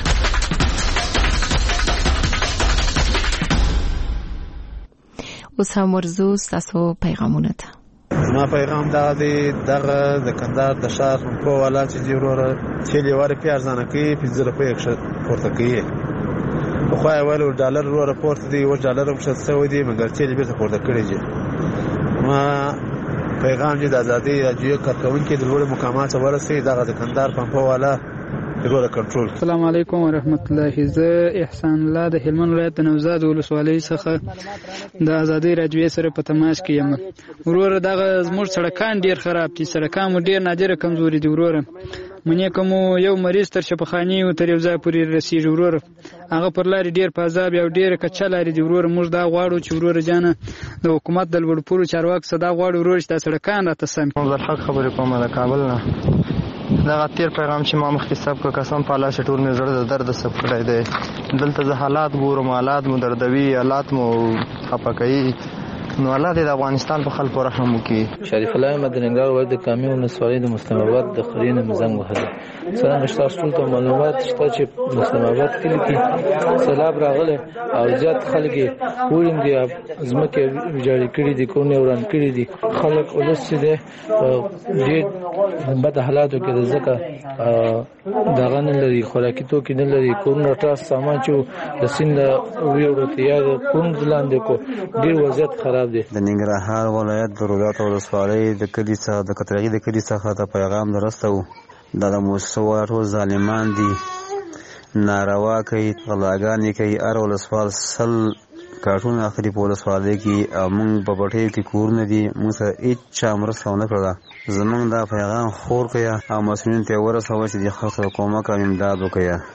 S1: اوس هم ورزو تاسو پیغامونه ته.
S23: زما پیغام دا دی دغه د کندهار د شهر په والا چې دی وروره چې لوړ په ارزانه کې 15 روپۍ ښه پورته کوي. خو اول ډالر وروره پورته دی و ډالر هم ښه سوي دي مګر چې بیرته پورته کړی دي. ما پیغام دې د ازادي رادیو کارکونکو د لوړ مقامات ورسې دغه د کندهار په والا اداره کنټرول.
S24: السلام علیکم ورحمت الله. زه احسان الله د هلمند ولایت د نوزاد ولسوالۍ څخه د ازادي رادیو سره په تماس کې یم. وروره دغه زموږ سړکان ډیر خراب دي. سړکان مو ډیر نادره کمزوري دي. وروره منې کوم یو مریض تر شپخانی او تر یو ځای پورې رسیږي. وروره هغه پر لارې ډیر پازاب یو ډیر کچا لري دی. وروره موږ دا غواړو چې وروره جانه د حکومت د لوړپوړو چارواکو صدا غواړو وروره چې د سړکان راته سم.
S25: زه حق خبرې کوم د کابل نه. دا تیر پیغام چې ما مخکې سب کو قسم په الله شټول مې زړه د درد سب کړی دی. دلته زه حالات ګورم حالات مو دردوي حالات مو خپکوي نو الله دې د افغانستان په خلکو رحم وکړي.
S26: شریف الله مدنګار ولایت د کامی ولسوالۍ د مسلم آباد د خرین مزنګ وهله. څنګه تاسو ته معلومات شته چې مسلم آباد کلی کې سیلاب راغلی او زیات خلک وړم دي ځمکې ویجاړې کړي دي کورونه وران کړي دي. خلک ولس چې دی ډېر بد حالاتو کې ځکه دغه نه لري خوراکي توکي نه لري کورونه ټاس سامان چې د سیند ویوړو ته یا کوم ځلاندې کو ډېر وضعیت خراب دی.
S27: د ننګرهار ولایت د رودات ولسوالۍ د کلي څخه د کترغي د کلي څخه د پیغام درسته وو. دا د موسسو ظالمان دي ناروا کوي غلاګانې کوي. هر ولسوال 100 کارټونه اخري په ولسوالۍ کې او موږ په پټیو کې کورونه دي موږ سره هېڅ چا مرسته ونه کړله. زموږ دا پیغام خور کړه او مسؤلینو ته یې ورسوه چې د خلکو سره کومک او امداد وکړه.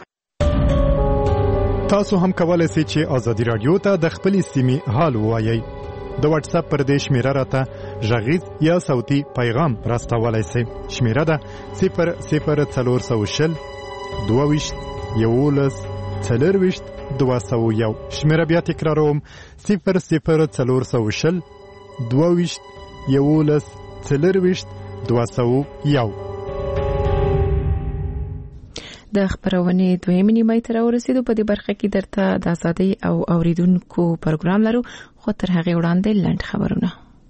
S10: تاسو هم کولای شئ چې آزادي رادیو ته د خپلې سیمې حال ووایئ. د واتس اپ پر دې شمیره راته غږیز یا صوتي پیغام راستولای شئ. شمیره ده 00420 22 11 40 201. شمیره بیا تکراروم 00420 22 11
S1: د خبرونې دویمه نیمه تر ورسېدو په دې برخه کې درته د ازادي او اوریدونکو پروګرام لرو خو تر هغه وړاندې لنډ خبرونه.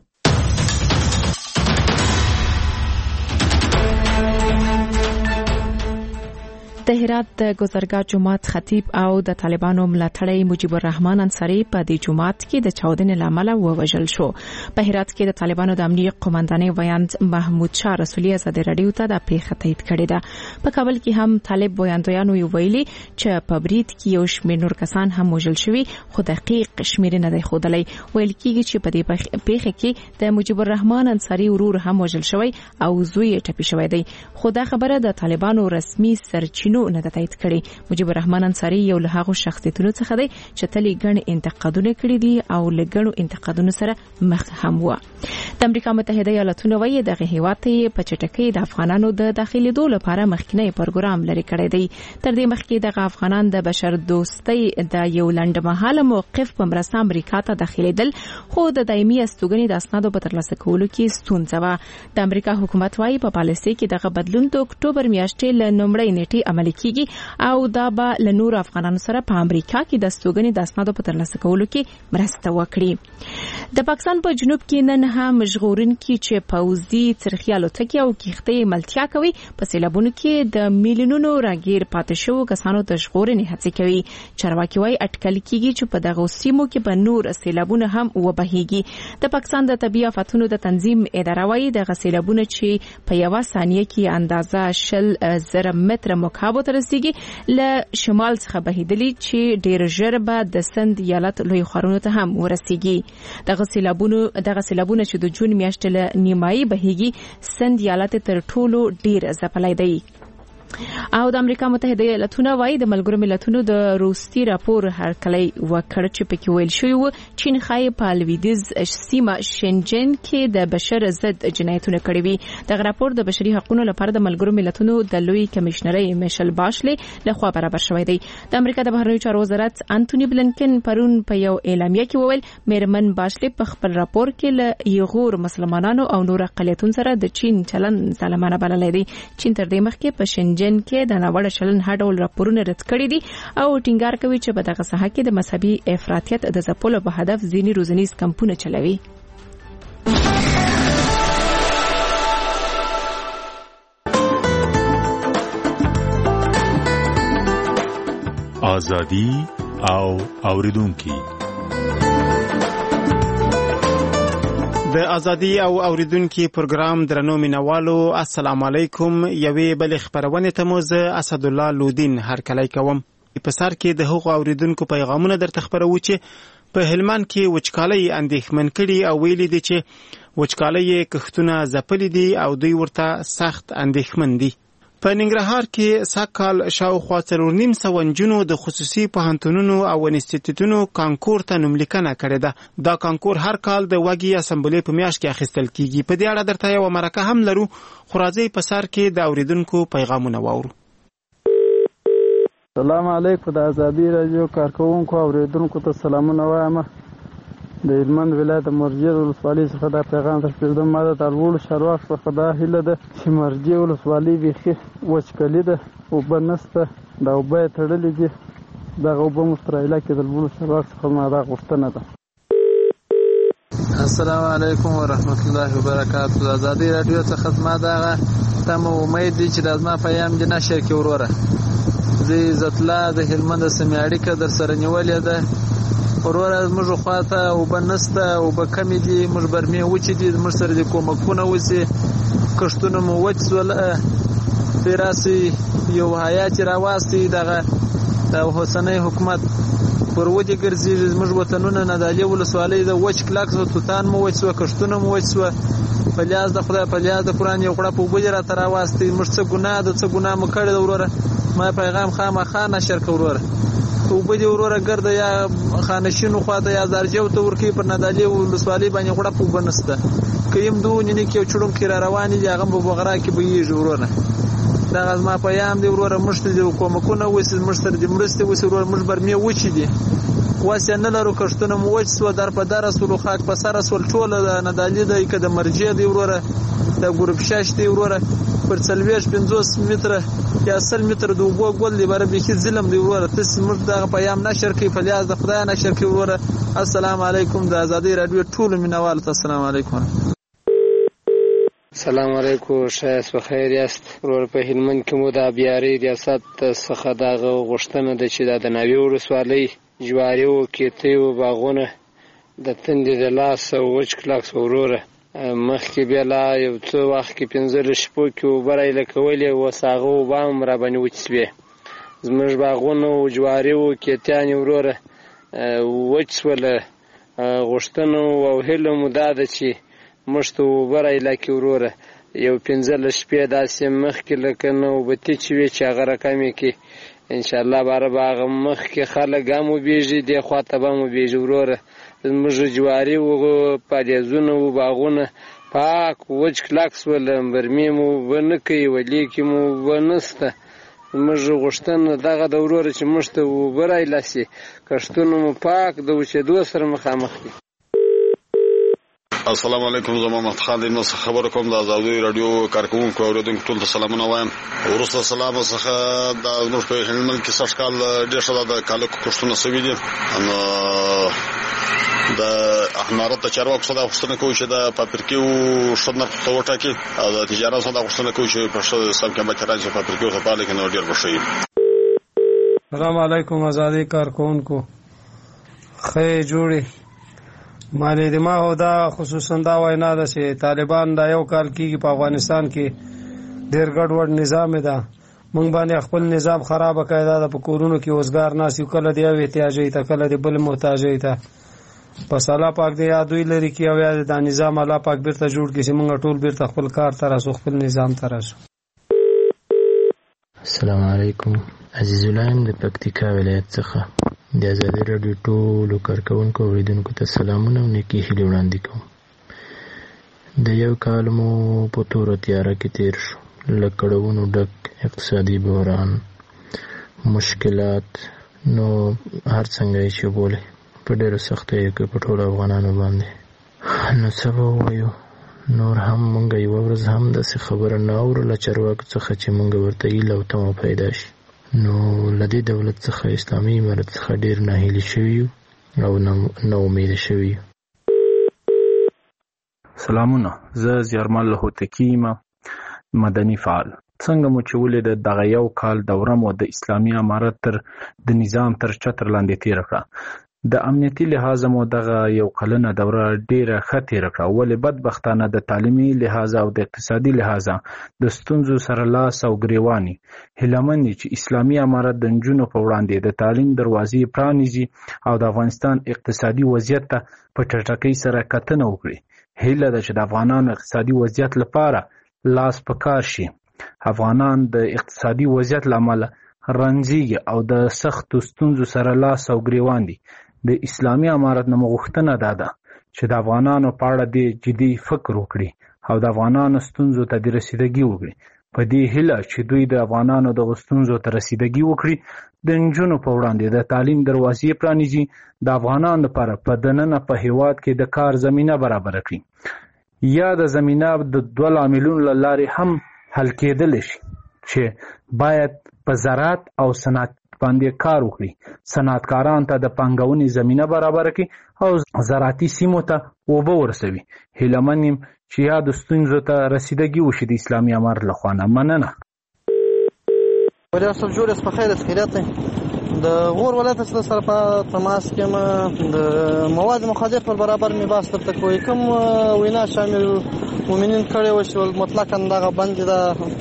S1: د هرات د گذرګاه جماعت خطیب او د طالبانو ملاتړی مجيب الرحمن انصاری په دې جماعت کې د چاودنې لامل ووژل شو. په هرات کې د طالبانو د امنیه قومندانۍ ویاند محمود شاه رسولي ازادي رادیو ته د پیښه تایید کړې ده. په کابل کې هم طالب ویاندویانو ویلي چې په بریټ کې یو شمېر نور کسان هم وژل شوي خو دقیق شمېر نه دی ښودلی. ویل کېږي چې په دې پیښه کې د مجيب الرحمن انصاری ورور هم وژل شوی او زوی یې ټپي شوی دی. خو دا خبره د طالبانو رسمي سرچینو نه تایید کړي. مجيب الرحمن انصاری یو له هغو شخصیتونو څخه دی چې تل ګڼ انتقادونه کړي دي او له ګڼو انتقادونو سره مخ هم و. د امریکا متحده ایالاتونو وایي د هیواد په چټکۍ د افغانانو د داخليدو لپاره مخکینی پروګرام لري کړی دی. تر دې مخکې د افغانان د بشر دوستۍ د یو لنډمهاله موقف په مرسته امریکا ته داخليدل خو د دایمي استوګنې د اسنادو په ترلاسه کولو کې ستونزه و. د امریکا حکومت وایي په پالیسي کې دغه بدلون د اکتوبر میاشتې له لومړۍ نیټې عملي کیږي او دا به له نور افغانانو سره په امریکا کې د استوګنې د اسنادو په ترلاسه کولو کې مرسته وکړي. د پاکستان په جنوب کې نن هم ژغورونکي چې پوځي څرخي الوتکې او کښتۍ ملتیا کوي په سیلابونو کې د میلیونونو راګیر پاتې شوو کسانو د ژغورنې هڅې کوي. چارواکي وايي اټکل کیږي چې په دغه سیمو کې به نور سیلابونه هم وبهیږي. د پاکستان د طبيعي آفاتونو د تنظیم اداره وايي د سیلابونو چې په یوه ثانیه کې اندازه 10,000 متره مکعب ته رسیدي له شمال څخه بهیدلی چې ډیر ژر به د سند ایالت لوی ښارونو ته هم ورسیږي. دغه سیلابونه چې د جون میاشتې له نیمایي بهیږي سند ایالت تر ټولو ډیر ځپلی دی. او د امریکا متحده ایالاتونو وايي د ملګرو ملتونو د روسي راپور هرکلی وکړ چې پکې ویل شوی و چین خای په لویدیز سیمه شنجن کې د بشر ضد جنایتونه کړي وي. د راپور د بشري حقوقو لپاره د ملګرو ملتونو د لوی کمشنري میشل باشلي لخوا برابر شوی دی. د امریکا د بهرنیو چارو وزارت انټونی بلنکن پرون په یو اعلامیه کې وویل میرمن باشلي په خپل راپور کې له یغور مسلمانانو او نور اقلیتونو سره د چین چلن ظالمانه بللی دی. چین تر دې مخکې په شنجن کې د ناوړه چلن هر ډول راپورونه رد کړي دي او ټینګار کوي چې په دغه ساحه کې د مذهبي افراطیت د ځپلو په هدف ځینې روزنیز کمپونه چلوي.
S2: ازادي او اوریدونکو
S6: د ازادي او اوریدونکو پروګرام درنو مینوالو السلام علیکم. یوې بل خبرونه ته مو زه اسد الله لودین هرکلی کوم. په سر کې د حقوق اوریدونکو پیغامونه درته خبرو چې په هلمند کې وچکالۍ اندېښمن کړي او ویلي دي چې وچکالۍ کښتونه ځپلي دي او دوی ورته سخت اندېښمن دي. په ننګرهار کې ساکال شاوخوا 4.5 نجونو د خصوصي پوهنتونونو او انسټیټیوټونو کانکور ته نوملیکنه کړې ده. دا کانکور هر کال د وګي اسمبلی په میاشت کې اخیستل کیږي. په دې اړه درته یو مرکه هم لرو خو راځي په سر کې د اوریدونکو پیغامونه واورو.
S24: سلام علیکم. د ازادي رادیو کارکونکو اوریدونکو ته سلامونه وایم. د هلمند ولایت مرجیه ولسوالۍ څخه دا پیغام درپېږدم. ما د ټولو چارواکو څخه دا هیله ده چې مرجیه ولسوالۍ بیخي وچکلي ده، اوبه نشته، دا اوبه یې تړلې دي. دغه اوبه مو تر علاقې د ټولو چارواکو څخه ما دا غوښتنه ده.
S22: السلام علیکم ورحمت الله وبرکاته. د ازادي رادیو څخه زما دغه تمه امید دی چې د زما پیغام دې نشر کړي وروره. زه عزت الله د هلمند سیمې اړیکه در سره نیولې ده. وروره موږ خواته اوبه نشته، اوبه کمې دي، موږ برمې وچې دي، موږ سره د کومکونه وشي، کښتونه مو وچ شول. راسي یو حیات راوستي دغه د حسنۍ حکومت پر ودې ګرځي. موږ وطنونه نه د ولسوالۍ د وچ کلاک توتان مو وچ شو، کښتونه مو وچ شو. په لیاز د خدای په لیاز د قرآن یو غړپ اوبه را تر راوستي. موږ څه ګناه مو کړی وروره. ما پیغام خامخا نشر کړ وروره. اوبه دې وروره ګرده یا خانشینو خواته یا زرجو ته ورکی پر ندالي ولسوالۍ باندې غړپ اوبه نشته. کيم دوه نه کې چړم کې را روانې دي هغه په بغرا کې به یې وروره. دا غزما پیام دی وروره. مشته دې کومکونه وسې مشتر دې مرسته وسې وروره. مش برمه وچې دي
S7: واسه نه لرو کښتونه مو وچ سو در په در سول خاک په سر سول ټول نه دالي د کده مرجې دی وروره د ګروپ 6 دی وروره پر 40-50 متره یا 100 متره د وګو ګول دی بره به ظلم دی وروره تاسو موږ د پیام نشر کې په لیاز د خدای نشر کې وروره. السلام علیکم د ازادي رادیو ټول مینوال ته السلام علیکم.
S8: السلام علیکم. شایست بخیر یاست. ورور په هلمند کې مو د بیاري ریاست څخه دغه غوښتنه ده چې د ناوی ولسوالۍ جواري او کیتي او باغونه د تندې د لاس او وچ کلاکس وروره مخکې بیا لا یو څو وخت کې 15 شپو کې وبرای لکولې وساغه او بام را باندې وچسوي زموږ باغونه او جواري او کیتيان وروره وچسوله غوښتنه او هله مو ده چې مشته وبرای لکه وروره یو 15 شپې داسې مخکې لکه نو بتی چې وی چې هغه رقمې کې ان شاء الله بار باغ مخکې خلک هم وبېږي د خواته به مو بېږي وروره زموږ جواري او پادېزونه او باغونه پاک وچ کلاکس ول برمې مو ونه کوي ولې کې مو ونسته زموږ غوښتنه دغه د وروره چې مشته وبرای لاسي کښتونه مو پاک د وچېدو سره مخامخ دي.
S9: السلام علیکم. زما محمد خان د نس خبر کوم د ازادي رادیو کارکونکو اوریدونکو ټول ته سلامونه وایم. ورسره سلام څخه د نور په هلمند کې سرکال ډېر شته د کالکو کوښتنه سوي دي نو د احمرات چارواکو صدا غوښتنه کوي چې د پاپرکیو شنه توټه کې او د تجارت صدا غوښتنه کوي چې په سم کې به راځي پاپرکیو ته پاله کې نو ډېر بشي.
S11: السلام علیکم ازادي کارکونکو خې جوړي مالې د ما هو دا خصوصا دا وینا ده چې طالبان دا یو کال کېږي په افغانستان کې ډېر ګډوډ نظام ده مونږ باندې خپل نظام خراب کړی دا په کورونو کې اوسګار ناس یو کله دی احتیاجي ته کله دی بل محتاجي ته پس الله پاک دې یادوي لري کې او یاد دا نظام الله پاک بیرته جوړ کړي چې مونږ ټول بیرته خپل کار ته راسو خپل نظام ته راسو.
S12: السلام علیکم. عزیز العین د پکتیکا ولایت څخه د ازادي رادیو ټولو کارکونکو اوریدونکو ته سلامونه او نیکی هیلې وړاندې کوم. د یو کال مو په توره تیاره کې تیر شو له کړاوونو ډک اقتصادي بحران مشکلات نو هر څنګه یې چې بولې په ډېرو سختیو کې په ټولو افغانانو باندې نو څه به ووایو نور هم مونږ یوه ورځ هم داسې خبره نه اورله چارواکو څخه چې مونږ ورته هیله او تمه پیدا شي نو له دې دولت څخه اسلامي امارت څخه ډېر ناهیلي شوي او نا امیده شوي.
S13: سلامونه. زه زیارمل هوتکی یم مدني فعال. څنګه مو چې ولې دغه یو کال دوره مو د اسلامي امارت تر د نظام تر چتر لاندې تیر کړه د امنیتي لحاظ مو دغه یو کلنه دوره ډیره ښه تیر کړه ولې بدبختانه د تعلیمي لحاظ او د اقتصادي لحاظ د ستونزو سره لاس او ګریواني هیلمن چې اسلامي امارت د نجونو په وړاندې د تعلیم دروازې پرانیزي او د افغانستان اقتصادي وضعیت ته په چټکۍ سره کتنه وکړي. هیله ده چې د افغانانو اقتصادي وضعیت لپاره لاس په کار شي. افغانان د اقتصادي وضعیت لامل رنځيږي او د سختو ستونزو سره لاس او ګریوان دي. د اسلامي امارت نه غوښتنه ده چې د افغانانو په اړه د جدي فکر وکړي او د افغانانو ستونزو ته د رسیدګي وکړي. په دې هیله چې دوی د افغانانو د ستونزو ته رسیدګي وکړي د نجونو په وړاندې د تعلیم دروازې پرانیزي د افغانانو لپاره په دننه په هیواد کې د کار زمینه برابر کړي. یا د زمینه د دوه عاملونو له لارې هم حل کېدل شي چې باید په زراعت او صنعت باندې کار وکړي. صنعتکاران ته د پانګونې زمینه برابر کړي او زراعتي سیمو ته اوبه ورسوي. هیلمن یم چې یاد ستونزو ته رسیدګي وشي د اسلامي امارت لخوا نه. مننه.
S14: وریا صاحب جوړ په خیر خیریت د غور ولایت سره په تماس کې ما د مواد مخدر پر برابر می باس تر کوی کوم وینا شامل مؤمنین کړي و چې مطلقاً دغه بند د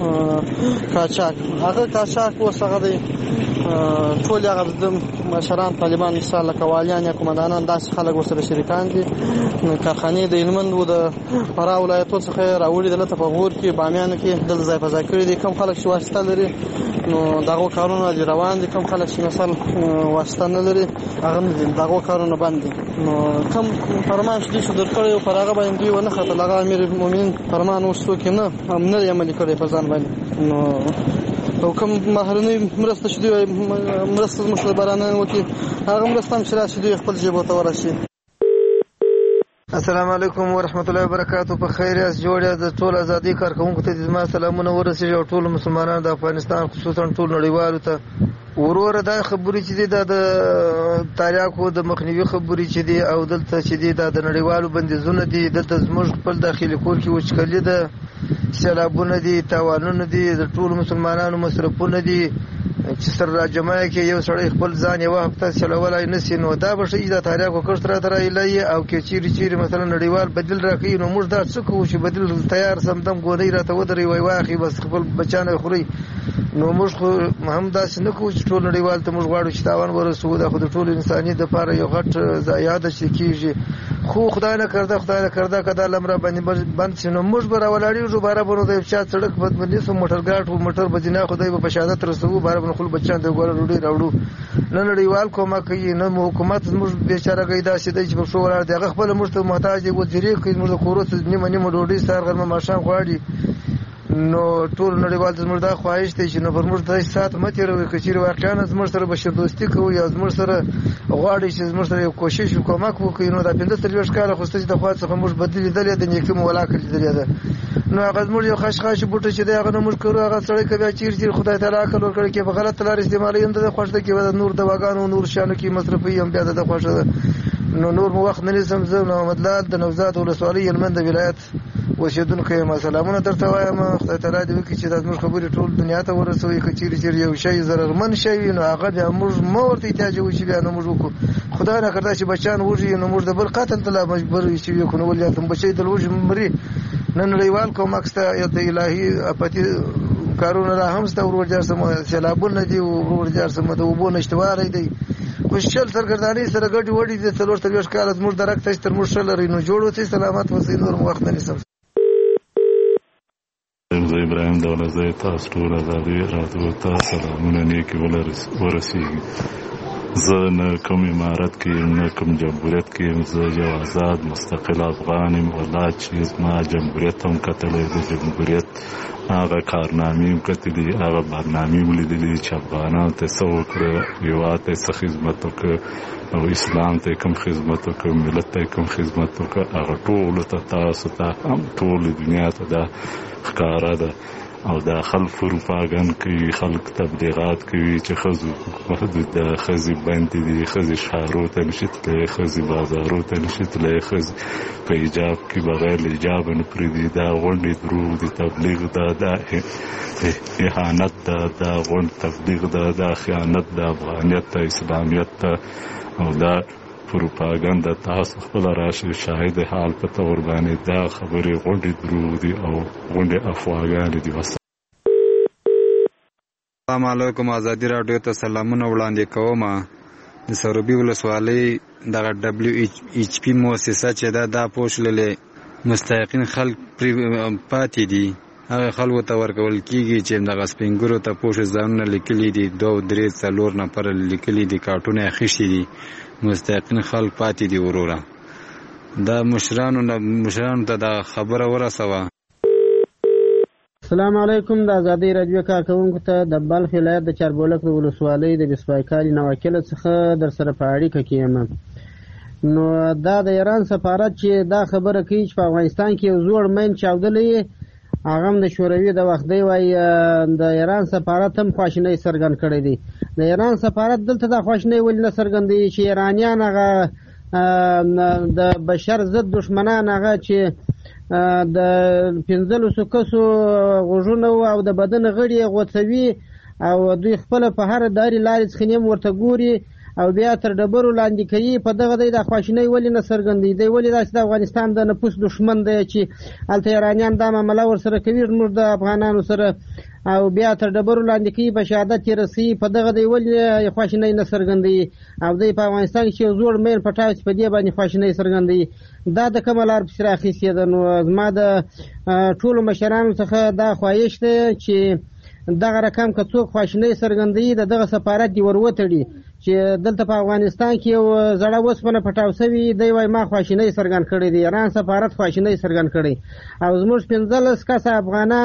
S14: کاچاک هغه کاچاک وسغه دی ټول هغه د مشران طالبان مثال کوالیان یا قومندانان داس خلک وسره شریکان دي کارخانه د هلمند و د فرا ولایتو څخه راوړي دلته په غور کې بامیان کې دل ځای په ځای کړی دي کوم خلک چې واسطه لري نو دغه کارونه دي روان دي کوم خلک چې مثال واسطه نه لري هغه دغه کارونه باندې نو کوم فرمان چې شو درکړی او پر هغه باندې ونه خطر لغه امیر المؤمنین فرمان وسو کې نه هم نه عملي کړی په ځان باندې نو او کوم مهرنۍ مرسته چې دوی مرسته زموږ د بارانیان وکړي هغه مرسته هم چې راشي دوی خپل جیبو ته ورشي.
S25: السلام علیکم ورحمت الله وبرکاتو. په خیر یاست؟ جوړ یاست؟ د ټول ازادي کارکونکو ته زما سلامونه ورسیږي او ټول مسلمانانو د افغانستان خصوصا ټول نړیوالو ته. وروره دا خبرې چې دي دا د تاریاکو د مخنیوي خبرې چې دي او دلته چې دي دا د نړیوالو بندیزونه دي، دلته زموږ خپل داخلي کور کې وچکلي ده، سیلابونه دي، تاوانونه دي، د ټولو مسلمانانو مصرفونه دي چې سره راجمع کې یو سړی خپل ځان یوه هفته چلولی نشي، نو دا به ښه دا تاریاکو کښت راته رایلایي او که چیرې مثلا نړیوال بدیل راکوي نو موږ دا څه کوو چې بدیل تیار سمدم ګونۍ راته ودروي وایي واخلي بس خپل بچیان یې خوري. نو موږ خو هم داسې نه کوو چې ټول نړیوال ته موږ غواړو چې تاوان ورسوو. دا خو د ټول انسانیت دپاره یو غټ ضایعه ده چې کېږي. خو خدای نه کرده که دا لم را باندې بند شي نو موږ به راولاړېږو، باره به نو د یو چا سړک به نیسو، موټرګاډ و موټر به ځینې خدای به په شهادت رسوو، باره به نو خپل بچیان ته ګوره ډوډۍ راوړو. نه نړیوال کومک کوي نه حکومت زموږ بېچارهګۍ داسې دی چې په پښو ولاړ دی، هغه خپله موږ ته محتاج دی، وزیرې کوي، زموږ د کورو ته نیمه ډوډۍ سهار غرمه ماښام غواړي. نو ټول نړیوال ته زموږ دا خواهش دی چې نو پر موږ داسې ساعت مه تېروئ، که چېرې واقعا زموږ سره بشردوستي کوئ یا زموږ سره غواړئ چې زموږ سره یو کوشش کومک وکړئ، نو دا 15-40 کاله خو ستاسې د خوا څخه موږ بدي لیدلې ده، نیکي مو ولاکه لیدلې ده. نو هغه زموږ یو خشخاشي بوټی چې دی هغه نه موږ کرو، هغه سړی که بیا چیرې خدای تعالی عقل ورکړی کې په غلطه لار استعمالوي هم د ده خوښ ده، کې به د نور دواګانو نور شیانو کې مصرفوي هم بیا د ده خوښه ده. نو نور مو وخت نه نیسم، زه محمد لال د نوزاد ولسوالۍ هلمند ولایت اوسېدونکی یم. سلامونه درته وایم، خدای تعالی دې وکړي چې دا زموږ خبرې ټول دنیا ته ورسوي. که چیرې یو شی ضررمن شی وي نو هغه بیا موږ مه ورته احتیاج وشي، بیا نو موږ وکړو. خدای نه کړه چې بچیان وږي نو موږ د بل قتل ته لا مجبور شي وکړو، نو ولې ته بچی د وږي مري. نه نړیوال کومک شته یا د الهي اپاتي کارونه لا هم شته، ورور سم سیلابونه دي، ورور سم د اوبو نشتواری دی، خوشحال سرګردانۍ سره ګډې وډې دي. 40 کاله زموږ درک ته تر موږ ښه لري، نو جوړ اوسئ، سلامت اوسئ، نور مو وخت نه نیسم.
S2: زه ابراهیم دولزی، تاسو ټول ازادي راډیو ته سلامونه نیکې ورسیږي. زه نه کوم امارت کې یم نه کوم جمهوریت کې یم، زه یو آزاد مستقل افغان یم. والله چې زما جمهوریت هم کتلی، د جمهوریت هغه کارنامې هم کتلي، هغه برنامې ولیدلي چې افغانانو ته څه وکړه، هېواد ته څه خدمت وکړه او اسلام ته کوم خدمت وکړه، ملت ته کوم خدمت وکړه، هغه ټولو ته تاسو ته هم ټولې دنیا ته دا ښکاره ده. او دا خلک پروپاګند کوي، خلک تبلیغات کوي چې ښځو محدود ده، ښځې بندې دي، ښځې ښارو ته نشي تللی، ښځې بازارو ته نشي تللی، ښځې په حجاب کې بغیر له حجابه نه پرېږدي. دا غونډې دروغ دي، تبلیغ ده، دا اهانت ده، دا غونډ تبلیغ ده، دا خیانت ده افغانیت ته، اسلامیت ته، او دا پروپاګند. تاسو خپل راشي شاهد حال په تور باندې دا خبرې غونډې دروغ دي او غونډې افواګانې دي.
S5: السلام علیکم، ازادي راډیو ته سلامونه وړاندې کوم. د سروبي ولسوالۍ دغه WHP مؤسسه چې دا پوښللې مستحقین خلک پاتې دي، هغه خلکو ته ورکول کېږي چې دغه سپینګرو ته پوښ ځانونه لیکلي دي، 2-3-4 نفر لیکلي دي، کارټونه اخیستي دي، مستحقین خلک پاتې دي. وروره دا مشرانو ته دا خبره ورسوه.
S15: السلام علیکم، د ازادي راډیو کارکونکو ته د بلخ ولایت د چاربولک د ولسوالۍ د بسپایکالي نوکله څخه در سره په اړیکه کې یم. نو دا د ایران سفارت چې دا خبره کوي چې په افغانستان کې یو زوړ مین چاودلی، هغه هم د شوروي د وخت دی، وایي د ایران سفارت هم خواشینۍ څرګند کړی دی. د ایران سفارت دلته دا خواشینۍ ولې نه څرګندوي چې ایرانیان هغه د بشر ضد دښمنان هغه چې د 15 کسو غوږونه او د بدن غړي غوڅوي او دوی خپل په هر داري لارې څخه نیم ورته ګوري او بیا تر ډبرو لاندې کوي. په دغه دی د خواشینۍ ولې نه څرګندوي؟ دی ولې داسې د افغانستان د نفوس دښمن دی چې هلته ایرانیان دا معامله ورسره کوي زموږ د افغانانو سره او بیا تر ډبرو لاندې کوي، په شهادت یې رسوي. په دغه دی ولې خواشینۍ نه څرګندوي؟ او دی په افغانستان کې یو زوړ میل پټاو چې په دې باندې خواشینۍ څرګندوي، دا د کومه لار پسې راخیستې ده؟ نو زما د ټولو مشرانو څخه دا خواهش دی چې دغه رقم که څوک خواشینۍ څرګندوي د دغه سفارت دې ور وتړي چې دلته په افغانستان کې یو زړه اوسپنه پټاو شوي دی، وایي ما خواشینۍ څرګند کړې دی، ایران سفارت خواشینۍ څرګند کړې. او زموږ 15 کسه افغانان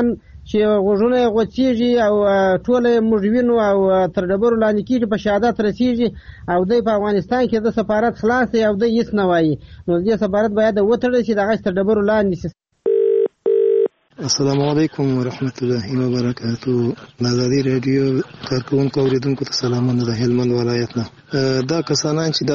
S15: چې غوږونه یې غوڅېږي او ټوله یې موږ وینو او تر ډبرو لاندې کېږي په شهادت رسېږي او دی په افغانستان کې د سفارت خلاص دی او دی هېڅ نه وایي نو دې سفارت باید وتړل شي دغه تر ډبرو لاندې شي.
S3: السلام علیکم ورحمت الله وبرکاتو. د ازادي راډیو کارکونکو اوریدونکو ته سلامونه د هلمند ولایت نه. دا کسانان چې